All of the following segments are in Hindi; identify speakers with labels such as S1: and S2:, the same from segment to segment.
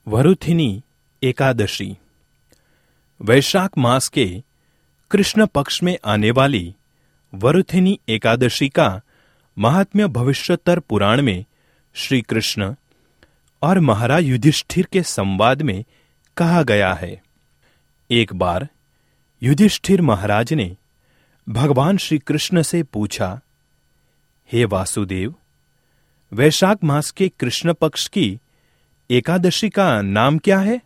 S1: वरुथिनी एकादशी वैशाख मास के कृष्ण पक्ष में आने वाली वरुथिनी एकादशी का महात्म्य भविष्योत्तर पुराण में श्री कृष्ण और महाराज युधिष्ठिर के संवाद में कहा गया है। एक बार युधिष्ठिर महाराज ने भगवान श्री कृष्ण से पूछा, हे वासुदेव, वैशाख मास के कृष्ण पक्ष की एकादशी का नाम क्या है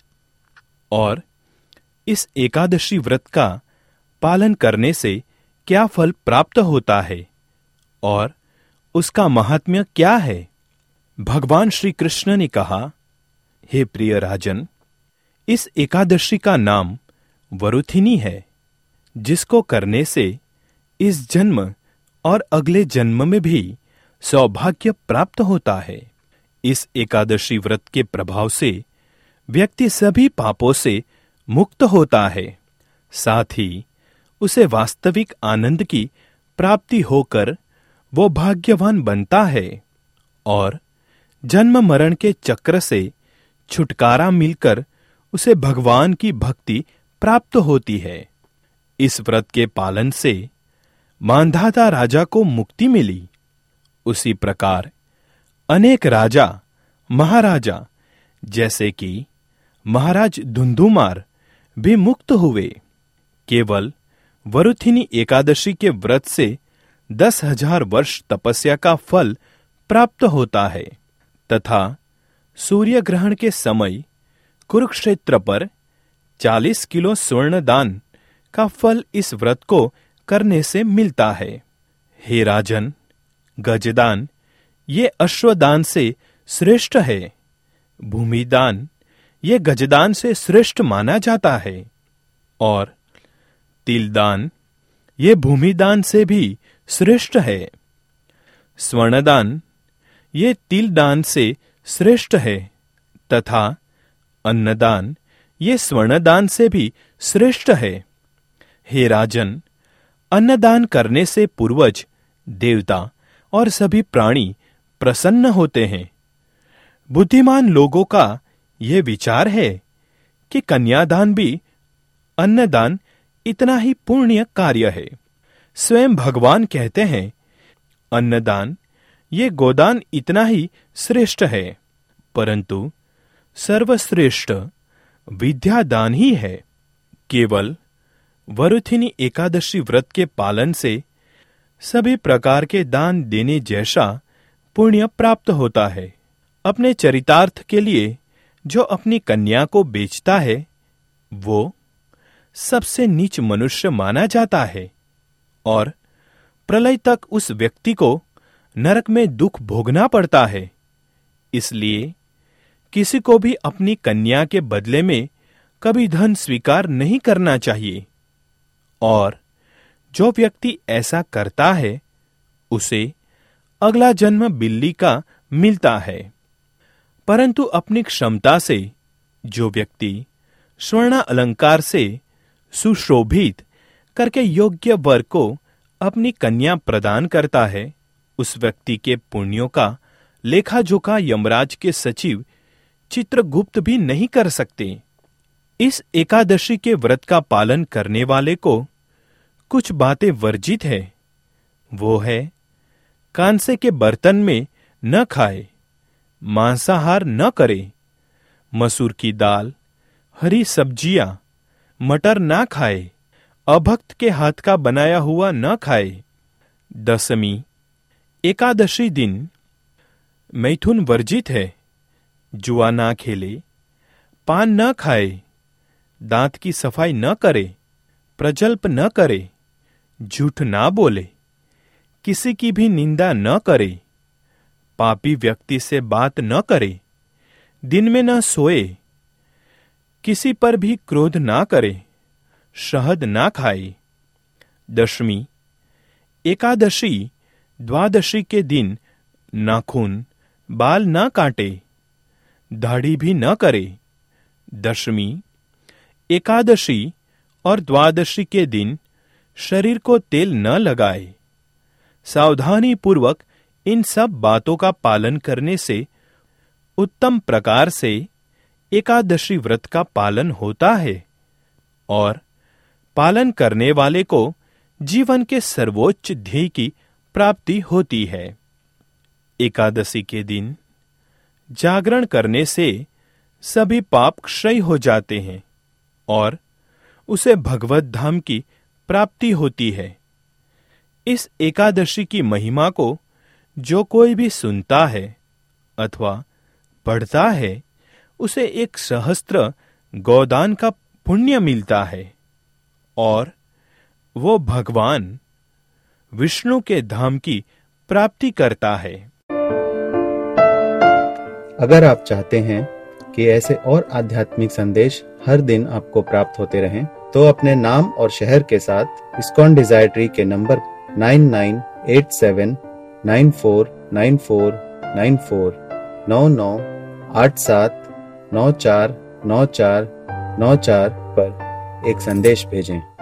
S1: और इस एकादशी व्रत का पालन करने से क्या फल प्राप्त होता है और उसका महात्म्य क्या है। भगवान श्री कृष्ण ने कहा, हे प्रिय राजन, इस एकादशी का नाम वरुथिनी है, जिसको करने से इस जन्म और अगले जन्म में भी सौभाग्य प्राप्त होता है। इस एकादशी व्रत के प्रभाव से व्यक्ति सभी पापों से मुक्त होता है, साथ ही उसे वास्तविक आनंद की प्राप्ति होकर वो भाग्यवान बनता है और जन्म मरण के चक्र से छुटकारा मिलकर उसे भगवान की भक्ति प्राप्त होती है। इस व्रत के पालन से मांधाता राजा को मुक्ति मिली। उसी प्रकार अनेक राजा महाराजा जैसे कि महाराज धुंधुमार भी मुक्त हुए। केवल वरुथिनी एकादशी के व्रत से 10,000 वर्ष तपस्या का फल प्राप्त होता है तथा सूर्य ग्रहण के समय कुरुक्षेत्र पर 40 किलो स्वर्ण दान का फल इस व्रत को करने से मिलता है। हे राजन, गजदान ये अश्वदान से श्रेष्ठ है। भूमिदान ये गजदान से श्रेष्ठ माना जाता है और तिलदान ये भूमिदान से भी श्रेष्ठ है। स्वर्णदान ये तिलदान से श्रेष्ठ है तथा अन्नदान ये स्वर्णदान से भी श्रेष्ठ है। हे राजन, अन्नदान करने से पूर्वज, देवता और सभी प्राणी प्रसन्न होते हैं। बुद्धिमान लोगों का यह विचार है कि कन्यादान भी अन्नदान इतना ही पुण्य कार्य है। स्वयं भगवान कहते हैं, अन्नदान ये गोदान इतना ही श्रेष्ठ है, परंतु सर्वश्रेष्ठ विद्यादान ही है। केवल वरुथिनी एकादशी व्रत के पालन से सभी प्रकार के दान देने जैसा पुण्य प्राप्त होता है। अपने चरितार्थ के लिए जो अपनी कन्या को बेचता है वो सबसे नीच मनुष्य माना जाता है और प्रलय तक उस व्यक्ति को नरक में दुख भोगना पड़ता है। इसलिए किसी को भी अपनी कन्या के बदले में कभी धन स्वीकार नहीं करना चाहिए और जो व्यक्ति ऐसा करता है उसे अगला जन्म बिल्ली का मिलता है। परंतु अपनी क्षमता से जो व्यक्ति स्वर्ण अलंकार से सुशोभित करके योग्य वर को अपनी कन्या प्रदान करता है, उस व्यक्ति के पुण्यों का लेखा जोखा यमराज के सचिव चित्रगुप्त भी नहीं कर सकते। इस एकादशी के व्रत का पालन करने वाले को कुछ बातें वर्जित है। वो है, कांसे के बर्तन में न खाए, मांसाहार न करे, मसूर की दाल, हरी सब्जियां, मटर ना खाए, अभक्त के हाथ का बनाया हुआ न खाए। दशमी एकादशी दिन मैथुन वर्जित है। जुआ ना खेले, पान न खाए, दांत की सफाई न करे, प्रजल्प न करे, झूठ ना बोले, किसी की भी निंदा न करे, पापी व्यक्ति से बात न करे, दिन में न सोए, किसी पर भी क्रोध ना करे, शहद ना खाए। दशमी एकादशी द्वादशी के दिन नाखून बाल न काटे, दाढ़ी भी न करे। दशमी एकादशी और द्वादशी के दिन शरीर को तेल न लगाए। सावधानी पूर्वक इन सब बातों का पालन करने से उत्तम प्रकार से एकादशी व्रत का पालन होता है और पालन करने वाले को जीवन के सर्वोच्च ध्येय की प्राप्ति होती है। एकादशी के दिन जागरण करने से सभी पाप क्षय हो जाते हैं और उसे भगवत धाम की प्राप्ति होती है। इस एकादशी की महिमा को जो कोई भी सुनता है अथवा पढ़ता है, उसे 1 सहस्त्र गोदान का पुण्य मिलता है और वो भगवान विष्णु के धाम की प्राप्ति करता है।
S2: अगर आप चाहते हैं कि ऐसे और आध्यात्मिक संदेश हर दिन आपको प्राप्त होते रहें, तो अपने नाम और शहर के साथ इस्कॉन डिजायर ट्री के नंबर 9987949494 9987949494 पर एक संदेश भेजें।